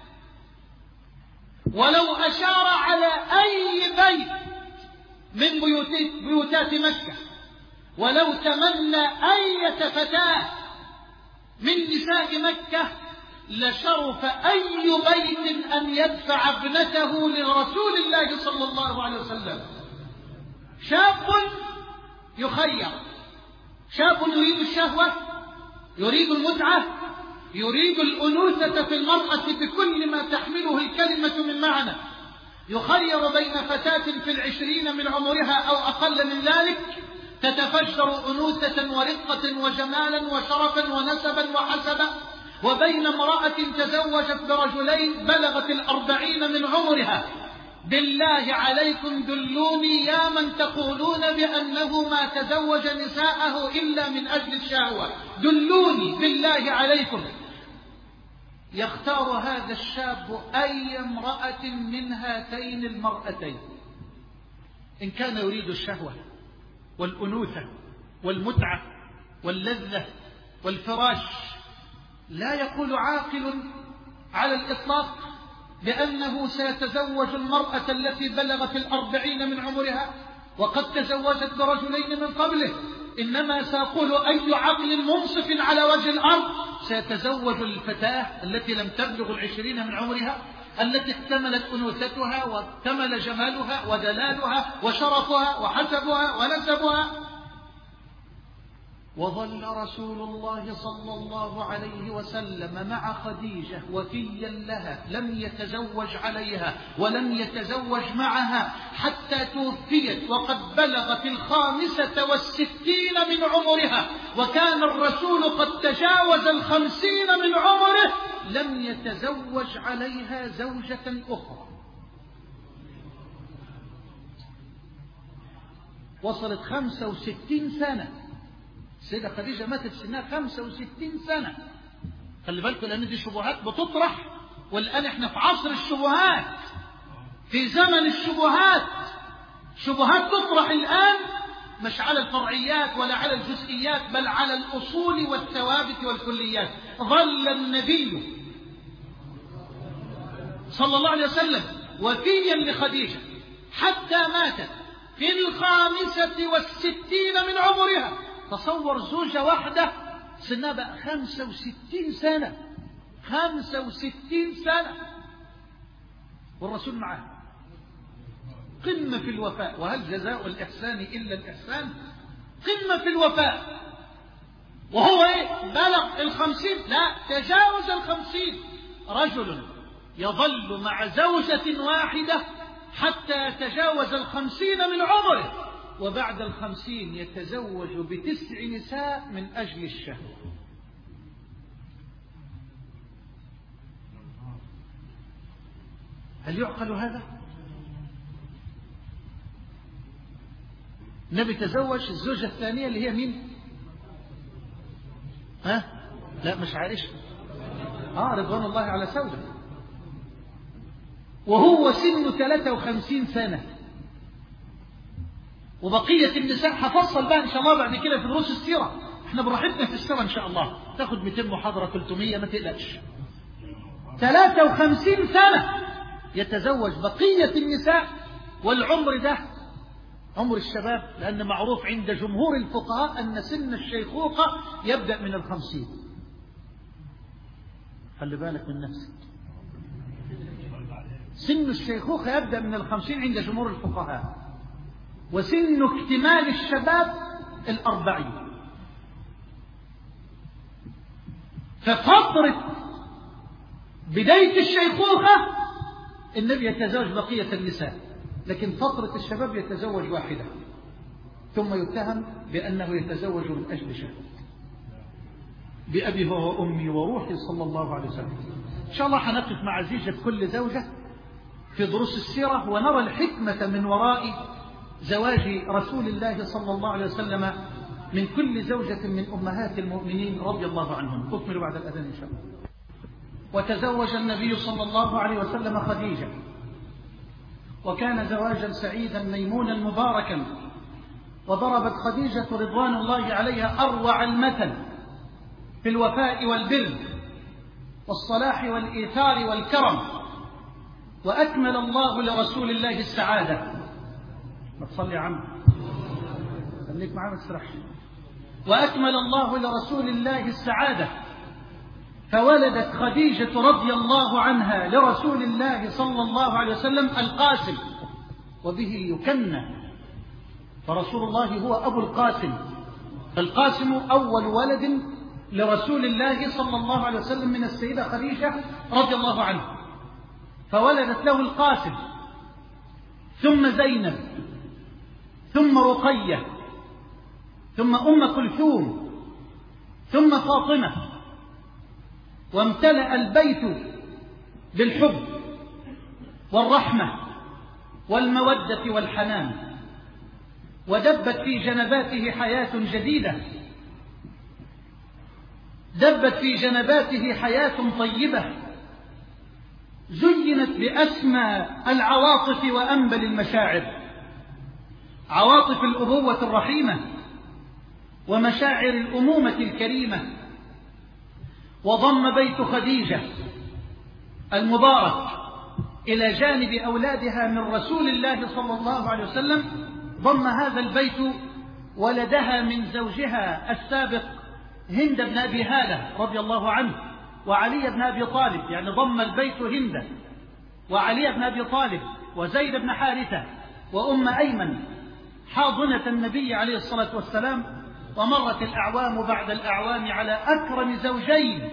ولو أشار على أي بيت من بيوتات مكة، ولو تمنى أية فتاة من نساء مكة، لشرف أي بيت أن يدفع ابنته لرسول الله صلى الله عليه وسلم. شاب يخير، شاب يريد الشهوة، يريد المتعة، يريد الأنوثة في المرأة بكل ما تحمله الكلمة من معنى، يخير بين فتاة في 20 من عمرها أو أقل من ذلك تتفجر أنوثة ورقة وجمالا وشرفا ونسبا وحسبا، وبين امرأة تزوجت برجلين بلغت 40 من عمرها. بالله عليكم دلوني يا من تقولون بأنه ما تزوج نساءه إلا من أجل الشهوة، دلوني بالله عليكم. يختار هذا الشاب أي امرأة من هاتين المرأتين، إن كان يريد الشهوة والأنوثة والمتعة واللذة والفراش. لا يقول عاقل على الإطلاق بأنه سيتزوج المرأة التي بلغت 40 من عمرها وقد تزوجت برجلين من قبله، إنما سأقول أي عقل منصف على وجه الأرض سيتزوج الفتاة التي لم تبلغ 20 من عمرها، التي اكتملت أنوثتها واكتمل جمالها ودلالها وشرفها وحسبها ونسبها. وظل رسول الله صلى الله عليه وسلم مع خديجة وفيا لها، لم يتزوج عليها ولم يتزوج معها حتى توفيت وقد بلغت 65 من عمرها، وكان الرسول قد تجاوز 50 من عمره، لم يتزوج عليها زوجة أخرى. وصلت 65 سنة، السيدة خديجة ماتت سنها 65 سنة. خلي بالكم لأن دي شبهات بتطرح، والآن احنا في عصر الشبهات، في زمن الشبهات. شبهات تطرح الآن مش على الفرعيات ولا على الجزئيات، بل على الأصول والثوابت والكليات. ظل النبي صلى الله عليه وسلم وفيا لخديجة حتى ماتت في 65 من عمرها. تصور زوجة واحدة سنها بقى 65 سنة، 65 سنة، والرسول معاه. قمة في الوفاء، وهل جزاء الإحسان إلا الإحسان؟ قمة في الوفاء. وهو بلغ 50، لا تجاوز 50. رجل يظل مع زوجة واحدة حتى يتجاوز 50 من عمره، وبعد 50 يتزوج ب9 نساء من أجل الشهوة. هل يعقل هذا؟ النبي تزوج الزوجة الثانية اللي هي مين؟ لا مش عائشة، رضوان الله على سودة، وهو سن 53 سنة. وبقية النساء هفصل بقى إن شاء الله بعد كده في دروس السيرة، احنا براحتنا في السيرة إن شاء الله، تاخد 200 محاضرة 300 ما تقلقش. 53 سنة يتزوج بقية النساء، والعمر ده عمر الشباب، لأن معروف عند جمهور الفقهاء أن سن الشيخوخة يبدأ من 50. خلي بالك من نفسك، سن الشيخوخة يبدأ من 50 عند جمهور الفقهاء، وسن اكتمال الشباب 40. ففترة بداية الشيخوخة النبي يتزوج بقية النساء، لكن فترة الشباب يتزوج واحدة، ثم يتهم بأنه يتزوج من أجل شهوة. بأبي هو وأمي وروحي صلى الله عليه وسلم. إن شاء الله حنقف مع زيجة كل زوجة في دروس السيرة، ونرى الحكمة من وراء زواج رسول الله صلى الله عليه وسلم من كل زوجة من أمهات المؤمنين رضي الله عنهم. أكمل بعد الأذان إن شاء الله. وتزوج النبي صلى الله عليه وسلم خديجة، وكان زواجا سعيدا ميمونا مباركا. وضربت خديجة رضوان الله عليها أروع المثل في الوفاء والبر والصلاح والإيثار والكرم. وأكمل الله لرسول الله السعادة. ما تصلي عنه خليك معاه ما تسرحش. وأكمل الله لرسول الله السعادة، فولدت خديجة رضي الله عنها لرسول الله صلى الله عليه وسلم القاسم، وبه يكنى، فرسول الله هو أبو القاسم. القاسم أول ولد لرسول الله صلى الله عليه وسلم من السيدة خديجة رضي الله عنها، فولدت له القاسم، ثم زينب، ثم رقية، ثم أم كلثوم، ثم فاطمة. وامتلأ البيت بالحب والرحمة والمودة والحنان، ودبت في جنباته حياة جديدة، دبت في جنباته حياة طيبة زينت بأسمى العواطف وأنبل المشاعر، عواطف الأبوة الرحيمة ومشاعر الأمومة الكريمة. وضم بيت خديجة المبارك إلى جانب أولادها من رسول الله صلى الله عليه وسلم، ضم هذا البيت ولدها من زوجها السابق هند بن أبي هالة رضي الله عنه، وعلي بن أبي طالب، يعني ضم البيت هند وعلي بن أبي طالب وزيد بن حارثة وأم أيمن حاضنة النبي عليه الصلاة والسلام. ومرت الأعوام بعد الأعوام على أكرم زوجين،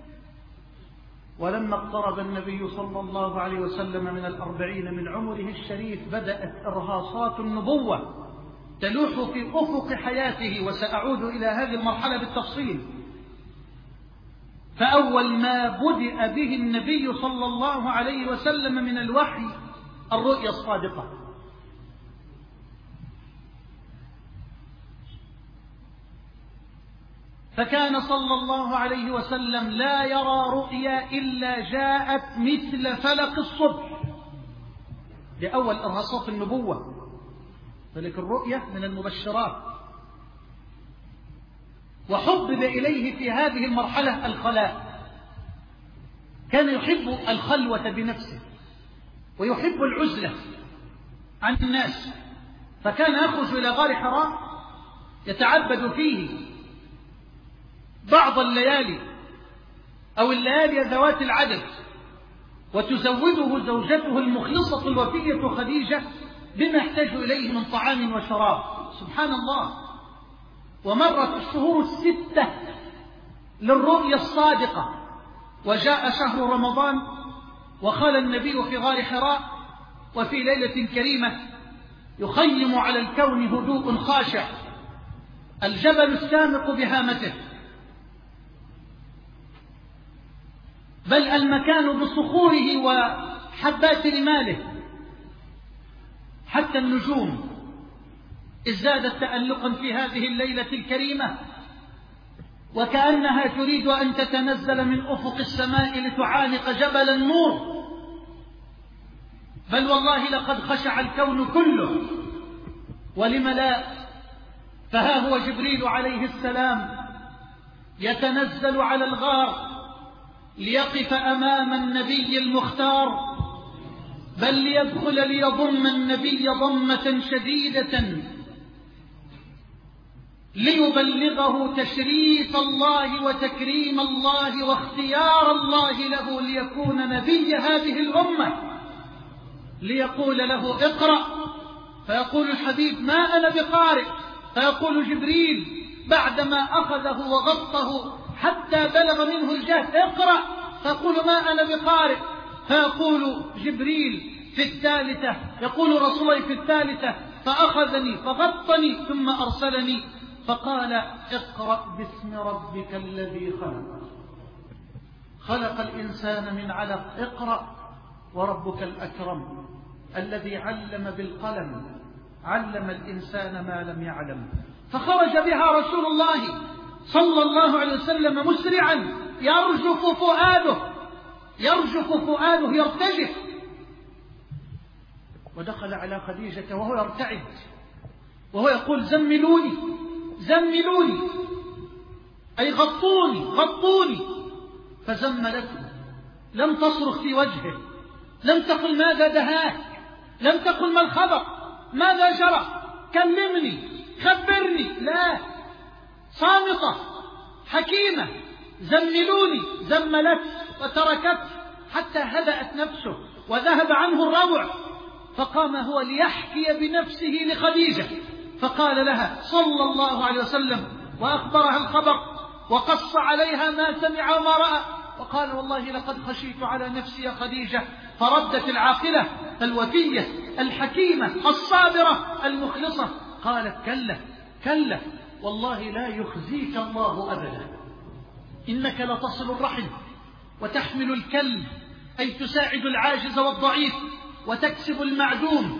ولما اقترب النبي صلى الله عليه وسلم من 40 من عمره الشريف بدأت إرهاصات النبوة تلوح في أفق حياته، وسأعود إلى هذه المرحلة بالتفصيل. فأول ما بدأ به النبي صلى الله عليه وسلم من الوحي الرؤيا الصادقة، فكان صلى الله عليه وسلم لا يرى رؤيا إلا جاءت مثل فلق الصبح، لأول إرهاصات النبوة. فلك الرؤيا من المبشرات. وحبب إليه في هذه المرحلة الخلاء، كان يحب الخلوة بنفسه ويحب العزلة عن الناس، فكان يخرج إلى غار حراء يتعبد فيه بعض الليالي أو الليالي ذوات العدد، وتزوده زوجته المخلصة الوفية خديجة بما يحتاج إليه من طعام وشراب. سبحان الله. ومرت الشهور 6 للرؤيا الصادقة، وجاء شهر رمضان وخال النبي في غار حراء، وفي ليلة كريمة يخيم على الكون هدوء خاشع، الجبل السامق بهامته، بل المكان بصخوره وحبات رماله، حتى النجوم ازدادت تألقا في هذه الليلة الكريمة، وكأنها تريد أن تتنزل من أفق السماء لتعانق جبل النور. بل والله لقد خشع الكون كله، ولم لا؟ فها هو جبريل عليه السلام يتنزل على الغار ليقف أمام النبي المختار، بل ليدخل ليضم النبي ضمة شديدة ليبلغه تشريف الله وتكريم الله واختيار الله له ليكون نبي هذه الأمة، ليقول له اقرأ، فيقول الحبيب ما أنا بقارئ، فيقول جبريل بعدما أخذه وغطه حتى بلغ منه الجهد اقرأ، فيقول ما أنا بقارئ، فيقول جبريل في الثالثة، يقول رسول الله في الثالثة فأخذني فغطني ثم أرسلني فقال اقرأ باسم ربك الذي خلق، خلق الإنسان من علق، اقرأ وربك الأكرم الذي علم بالقلم، علم الإنسان ما لم يعلم. فخرج بها رسول الله صلى الله عليه وسلم مسرعا يرجف فؤاده يرجف فؤاده يرتجف. ودخل على خديجة وهو يرتعد وهو يقول زملوني زملوني، أي غطوني غطوني. فزملته، لم تصرخ في وجهه، لم تقل ماذا دهاك، لم تقل ما الخبر، ماذا جرى، كلمني خبرني، لا، صامتة حكيمة. زملوني، زملته وتركته حتى هدأت نفسه وذهب عنه الروع. فقام هو ليحكي بنفسه لخديجة، فقال لها صلى الله عليه وسلم وأخبرها الخبر وقص عليها ما سمع وما رأى، وقال والله لقد خشيت على نفسي يا خديجة. فردت العاقلة الوفية الحكيمة الصابرة المخلصة قالت كلا كلا والله لا يخزيك الله أبدا، إنك لتصل الرحم وتحمل الكل، أي تساعد العاجز والضعيف، وتكسب المعدوم،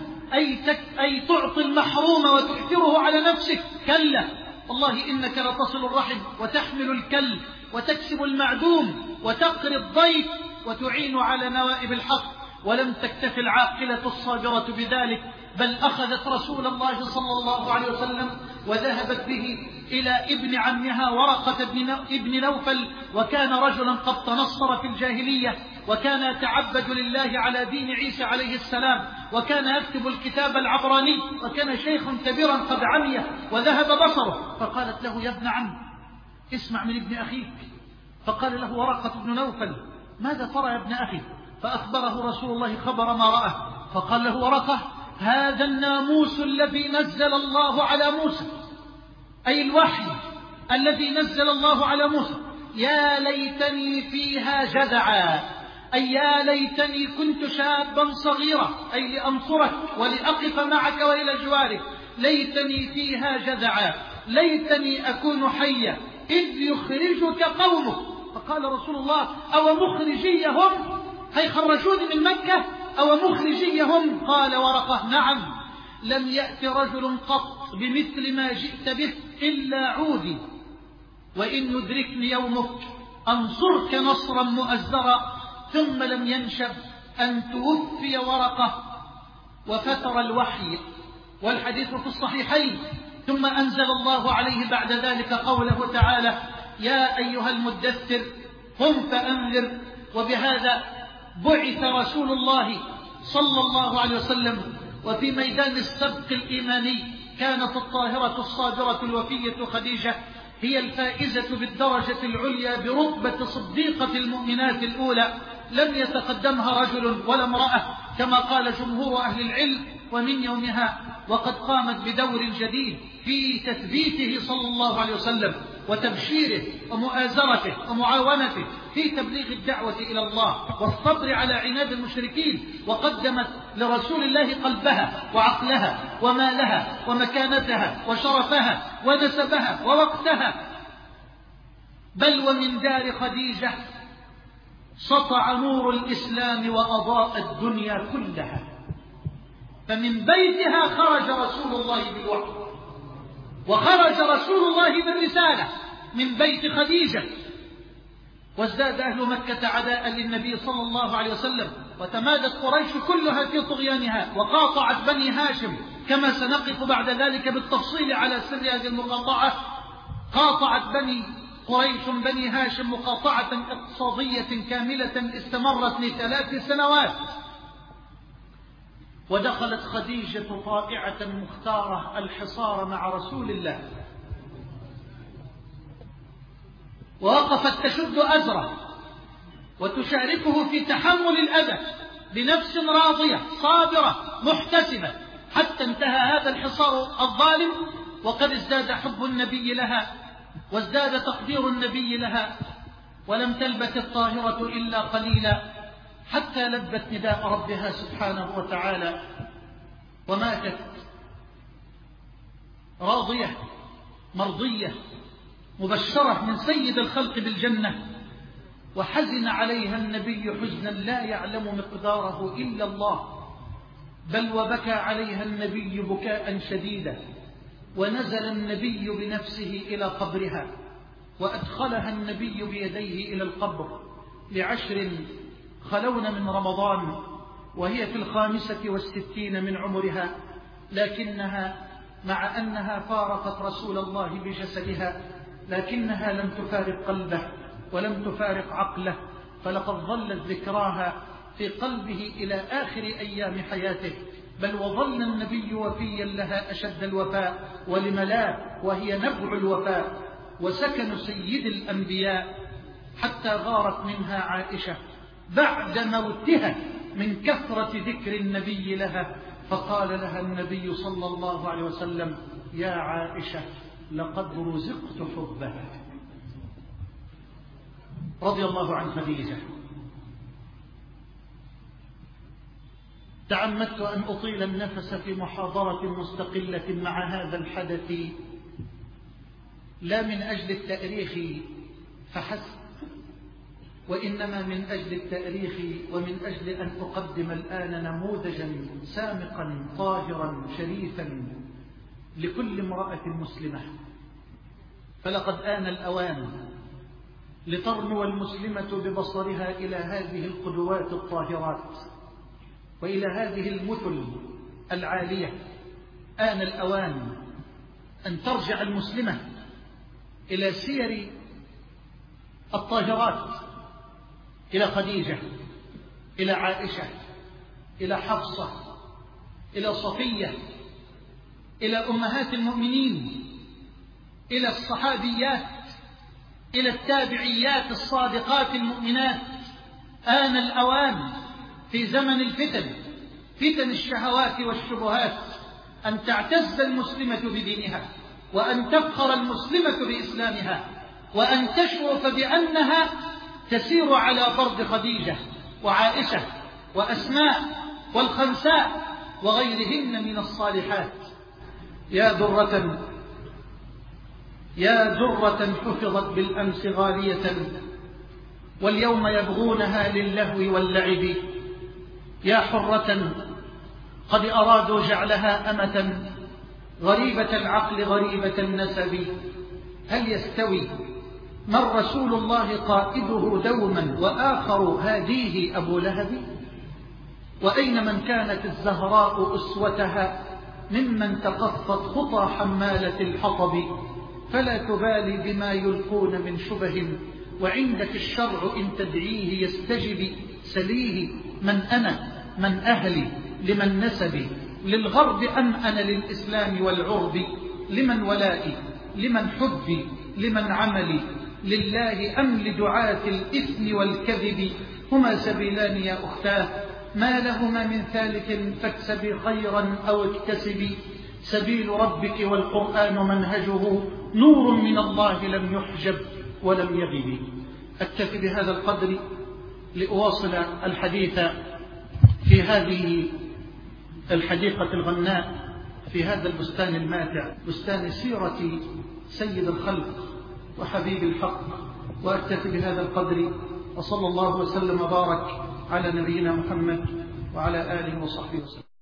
أي تعطي المحروم وتؤثره على نفسك. كلا والله إنك لتصل الرحم وتحمل الكل وتكسب المعدوم وتقري الضيف وتعين على نوائب الحق. ولم تكتف العاقلة الصابرة بذلك، بل أخذت رسول الله صلى الله عليه وسلم وذهبت به إلى ابن عمها ورقة ابن نوفل، وكان رجلا قد تنصر في الجاهلية، وكان يتعبد لله على دين عيسى عليه السلام، وكان يكتب الكتاب العبراني، وكان شيخ كبيرا قد عمي وذهب بصره. فقالت له يا ابن عم اسمع من ابن أخيك. فقال له ورقة بن نوفل ماذا ترى يا ابن أخي؟ فأخبره رسول الله خبر ما رأى. فقال له ورقة هذا الناموس الذي نزل الله على موسى، أي الوحي الذي نزل الله على موسى، يا ليتني فيها جذعا، أي يا ليتني كنت شابا صغيرا، أي لأنصرك ولأقف معك وإلى جوارك، ليتني فيها جذعا، ليتني أكون حيا إذ يخرجك قومك. فقال رسول الله أو مخرجيهم، هي خرجوني من مكة أو مخرجيهم؟ قال ورقة نعم، لم يأت رجل قط بمثل ما جئت به إلا عودي، وإن يدركني يومك أنصرك نصرا مؤزرا. ثم لم ينشب أن توفي ورقة وفتر الوحي، والحديث في الصحيحين. ثم أنزل الله عليه بعد ذلك قوله تعالى يا أيها المدثر قم فأنذر. وبهذا بعث رسول الله صلى الله عليه وسلم. وفي ميدان السبق الإيماني كانت الطاهرة الصابرة الوفية خديجة هي الفائزة بالدرجة العليا برتبة صديقة المؤمنات الأولى، لم يتقدمها رجل ولا امرأة كما قال جمهور أهل العلم. ومن يومها وقد قامت بدور جديد في تثبيته صلى الله عليه وسلم وتبشيره ومؤازرته ومعاونته في تبليغ الدعوة إلى الله والصبر على عناد المشركين. وقدمت لرسول الله قلبها وعقلها ومالها ومكانتها وشرفها ونسبها ووقتها. بل ومن دار خديجة سطع نور الإسلام وأضاء الدنيا كلها، فمن بيتها خرج رسول الله بالوحي، وخرج رسول الله بالرسالة من بيت خديجة. وازداد أهل مكة عداء للنبي صلى الله عليه وسلم، وتمادت قريش كلها في طغيانها، وقاطعت بني هاشم كما سنقف بعد ذلك بالتفصيل على سر هذه المقاطعة. قاطعت بني قريش بني هاشم مقاطعة اقتصادية كاملة استمرت ل3 سنوات. ودخلت خديجة طائعة مختارة الحصار مع رسول الله، ووقفت تشد أزره وتشاركه في تحمل الأذى بنفس راضية صابرة محتسبة، حتى انتهى هذا الحصار الظالم. وقد ازداد حب النبي لها وازداد تقدير النبي لها، ولم تلبث الطاهرة إلا قليلا حتى لبت نداء ربها سبحانه وتعالى وماتت راضية مرضية مبشرة من سيد الخلق بالجنة. وحزن عليها النبي حزنا لا يعلم مقداره إلا الله، بل وبكى عليها النبي بكاء شديدا. ونزل النبي بنفسه إلى قبرها، وأدخلها النبي بيديه إلى القبر ل10 خلون من رمضان وهي في 65 من عمرها، لكنها مع أنها فارقت رسول الله بجسدها لكنها لم تفارق قلبه ولم تفارق عقله، فلقد ظلت ذكراها في قلبه إلى آخر أيام حياته، بل وظل النبي وفيا لها أشد الوفاء، ولم لا، وهي نبع الوفاء وسكن سيد الأنبياء، حتى غارت منها عائشة بعد موتها من كثرة ذكر النبي لها، فقال لها النبي صلى الله عليه وسلم: يا عائشة لقد رزقت حبها. رضي الله عن خديجة. تعمدت أن أطيل النفس في محاضرة مستقلة مع هذا الحدث، لا من أجل التأريخ فحسب، وإنما من أجل التأريخ ومن أجل أن أقدم الآن نموذجا سامقا طاهرا شريفا لكل امرأة مسلمة. فلقد آن الأوان لترنو المسلمة ببصرها إلى هذه القدوات الطاهرات وإلى هذه المثل العالية. آن الأوان أن ترجع المسلمة إلى سير الطاهرات، إلى خديجة، إلى عائشة، إلى حفصة، إلى صفية، إلى أمهات المؤمنين، إلى الصحابيات، إلى التابعيات الصادقات المؤمنات. آن الأوان في زمن الفتن، فتن الشهوات والشبهات، أن تعتز المسلمة بدينها، وأن تفخر المسلمة بإسلامها، وأن تشرف بأنها تسير على ضرب خديجة وعائشة وأسماء والخنساء وغيرهن من الصالحات. يا درة حفظت بالأمس غالية، واليوم يبغونها للهو واللعب. يا حرة قد أرادوا جعلها أمة، غريبة العقل غريبة النسب. هل يستوي من رسول الله قائده دوما وآخر هاديه أبو لهب؟ وأين من كانت الزهراء أسوتها ممن تقفت خطى حمالة الحطب؟ فلا تبالي بما يلقون من شبه، وعندك الشرع إن تدعيه يستجب. سليه من أنا، من أهلي، لمن نسبي، للغرب أم أنا للإسلام والعرب؟ لمن ولائي، لمن حبي، لمن عملي، لله أم لدعاة الإثم والكذب؟ هما سبيلان يا أختاه، ما لهما من ثالث، فاكسبي خيرا أو اكتسبي. سبيل ربك والقرآن منهجه، نور من الله لم يحجب ولم يغب. أكتفي بهذا القدر لأواصل الحديث في هذه الحديقة الغناء، في هذا البستان الماتع، بستان سيرة سيد الخلق وحبيب الحق. وأكتفي بهذا القدر، وصلى الله وسلم وبارك على نبينا محمد وعلى آله وصحبه وسلم.